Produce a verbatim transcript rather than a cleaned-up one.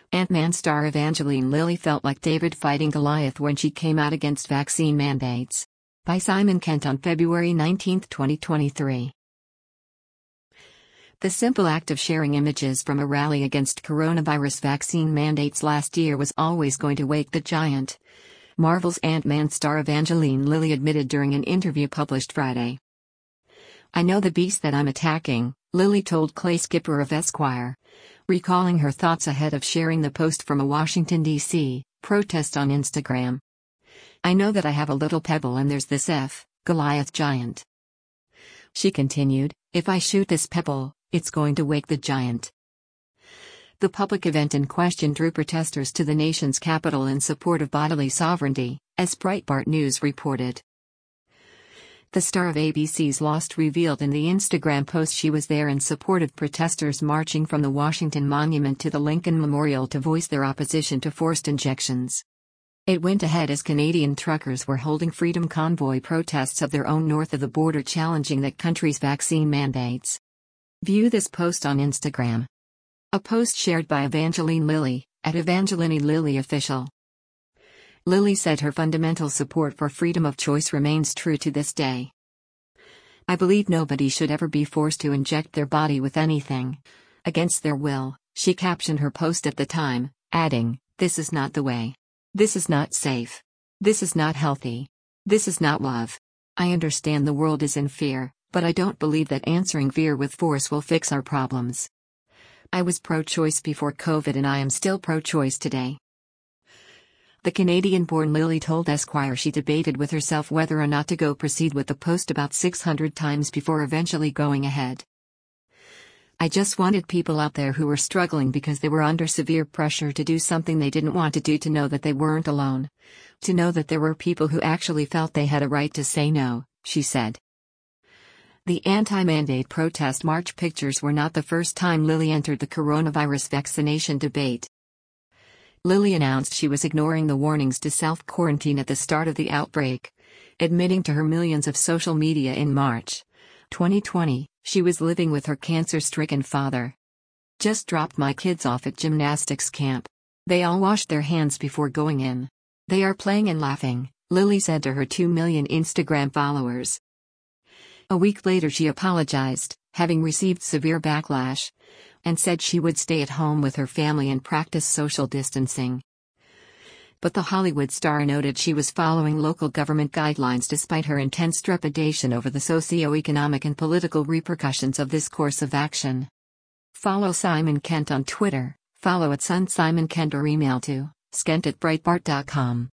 Ant-Man star Evangeline Lilly felt like David fighting Goliath when she came out against vaccine mandates. By Simon Kent on February nineteenth, twenty twenty-three. The simple act of sharing images from a rally against coronavirus vaccine mandates last year was always going to wake the giant. Marvel's Ant-Man star Evangeline Lilly admitted during an interview published Friday. "I know the beast that I'm attacking," Lilly told Clay Skipper of Esquire, recalling her thoughts ahead of sharing the post from a Washington, D C protest on Instagram. "I know that I have a little pebble and there's this F, Goliath giant." She continued, "If I shoot this pebble, it's going to wake the giant." The public event in question drew protesters to the nation's capital in support of bodily sovereignty, as Breitbart News reported. The star of A B C's Lost revealed in the Instagram post she was there in support of protesters marching from the Washington Monument to the Lincoln Memorial to voice their opposition to forced injections. It went ahead as Canadian truckers were holding Freedom Convoy protests of their own north of the border challenging that country's vaccine mandates. View this post on Instagram. A post shared by Evangeline Lilly, at Evangeline Lilly Official. Lilly said her fundamental support for freedom of choice remains true to this day. "I believe nobody should ever be forced to inject their body with anything against their will," she captioned her post at the time, adding, "This is not the way. This is not safe. This is not healthy. This is not love. I understand the world is in fear, but I don't believe that answering fear with force will fix our problems. I was pro-choice before COVID and I am still pro-choice today." The Canadian-born Lilly told Esquire she debated with herself whether or not to go proceed with the post about six hundred times before eventually going ahead. "I just wanted people out there who were struggling because they were under severe pressure to do something they didn't want to do to know that they weren't alone. To know that there were people who actually felt they had a right to say no," she said. The anti-mandate protest march pictures were not the first time Lilly entered the coronavirus vaccination debate. Lilly announced she was ignoring the warnings to self-quarantine at the start of the outbreak, admitting to her millions of social media in March twenty twenty, she was living with her cancer-stricken father. "Just dropped my kids off at gymnastics camp. They all washed their hands before going in. They are playing and laughing," Lilly said to her two million Instagram followers. A week later she apologized, having received severe backlash, and said she would stay at home with her family and practice social distancing. But the Hollywood star noted she was following local government guidelines despite her intense trepidation over the socio-economic and political repercussions of this course of action. Follow Simon Kent on Twitter, follow at Sun Simon Kent or email to skent at breitbart dot com.